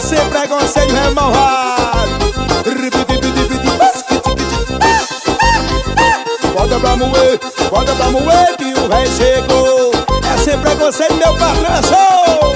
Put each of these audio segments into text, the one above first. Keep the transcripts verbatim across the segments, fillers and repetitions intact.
sem preconceito, é malvado. Bota pra moer, bota pra moer que o rei chegou. É sem preconceito, meu patrão, sou.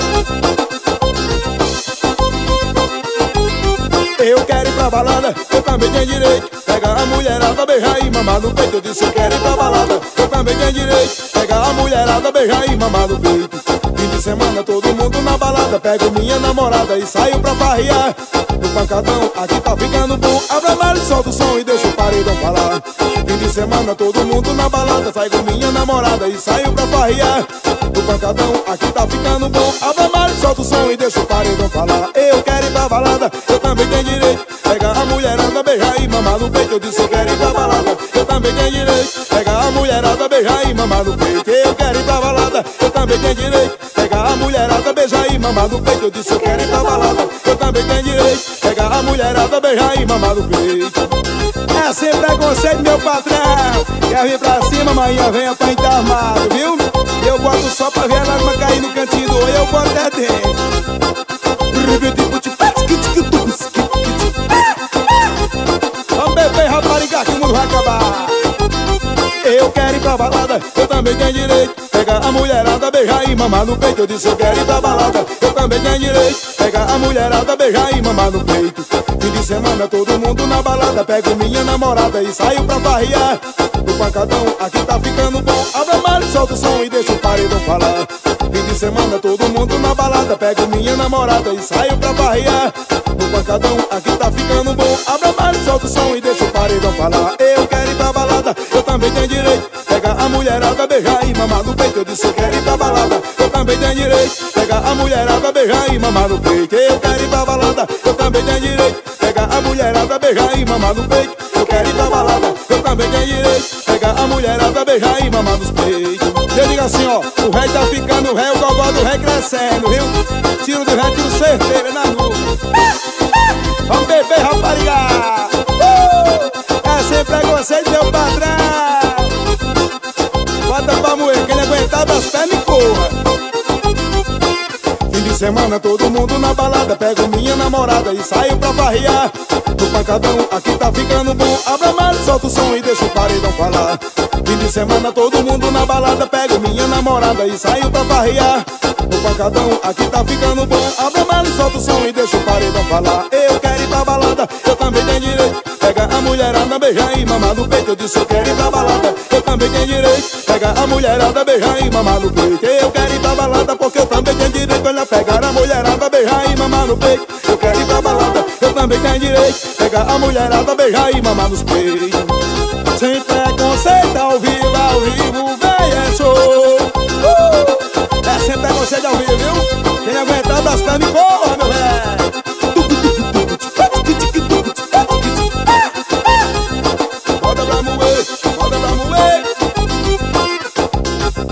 Eu quero ir pra balada, eu também tenho direito. Pega a mulherada, beijar e mamar no peito. Eu disse eu quero ir pra balada, eu também tenho direito. Pega a mulherada, beijar e mamar no peito. Fim de semana todo mundo na balada. Pego minha namorada e saio pra farrear. No pancadão, aqui tá ficando bom. Abra mais, solta o som e deixa o paredão falar. Fim de semana todo mundo na balada. Saio com minha namorada e saio pra farrear. No pancadão, aqui tá ficando bom. Abra mais, solta o som e deixa o paredão falar. Eu quero ir pra balada, eu também tenho direito. Pega a mulherada, beijar e mamar no peito. Eu disse eu quero ir pra balada, eu também tenho direito. Pega a mulherada, beijar e mamar no peito. Eu quero ir pra balada, eu também tenho direito. Pega a mulherada, beijar e mamar no peito. Eu disse eu quero ir pra balada, eu também tenho direito. Pega a mulherada, beijar e mamar no peito. É sem preconceito, meu patrão. Quer vir pra cima, amanhã venha pra entrar armado, viu? Eu boto só pra ver a lágrima cair no cantinho do olho. Eu boto até dentro. Vamos beber, rapariga, que o mundo vai acabar. Eu quero ir pra balada, eu também tenho direito. Pega a mulherada, beijar e mamar no peito. Eu disse eu quero ir pra balada, eu também tenho direito. Pega a mulherada, beijar e mamar no peito. Fim de semana todo mundo na balada. Pego minha namorada e saio pra farrear. No pancadão, aqui tá ficando bom. Abra mais, solta o som e deixa o paredão falar. Fim de semana todo mundo na balada. Pego minha namorada e saio pra farrear. No pancadão, aqui tá ficando bom. Abra mais, solta o som e deixa o paredão falar. Eu quero ir pra balada, eu também tenho direito. Pega a mulherada, beijar e mamar no peito. Eu disse eu quero ir pra balada, eu também tenho direito. Pega a mulherada, beijar e mamar no peito. Eu quero ir pra balada, eu também tenho direito. Pega a mulherada, beijar e mamar no peito. Eu quero ir pra balada, eu também tenho direito. Pega a mulherada, beijar e mamar nos peitos. Eu digo assim, ó, o rei tá ficando rei, o gogó do rei crescendo, viu? Tiro do rei, tiro certeiro na rua. Vamos beber, rapariga. Uh! É sem preconceito, meu patrão. Bota pra moer, quem aguentar das pernas e corra. Fim de semana todo mundo na balada. Pego minha namorada e saio pra farrear. No pancadão, aqui tá ficando bom. Abra mais, solta o som e deixa o paredão falar. Fim de semana todo mundo na balada. Pego minha namorada e saio pra farrear. No pancadão, aqui tá ficando bom. Abra mais, solta o som e deixa o paredão falar. Eu quero ir pra balada, eu também tenho direito. Pega a mulherada, beijar e mamar no peito. Eu disse eu quero ir pra balada, eu também tenho direito. Pega a mulherada, beijar e mamar no peito. Eu quero ir pra balada porque eu também tenho direito. Olha, pegar a mulherada, beijar e mamar no peito. Eu quero ir pra balada, eu também tenho direito. Pega a mulherada, beijar e mamar nos peitos. Sem preconceito, ao vivo, ao vivo, vem é show. uh! É sem preconceito ao vivo, viu? Quem aguentar das pernas e corra.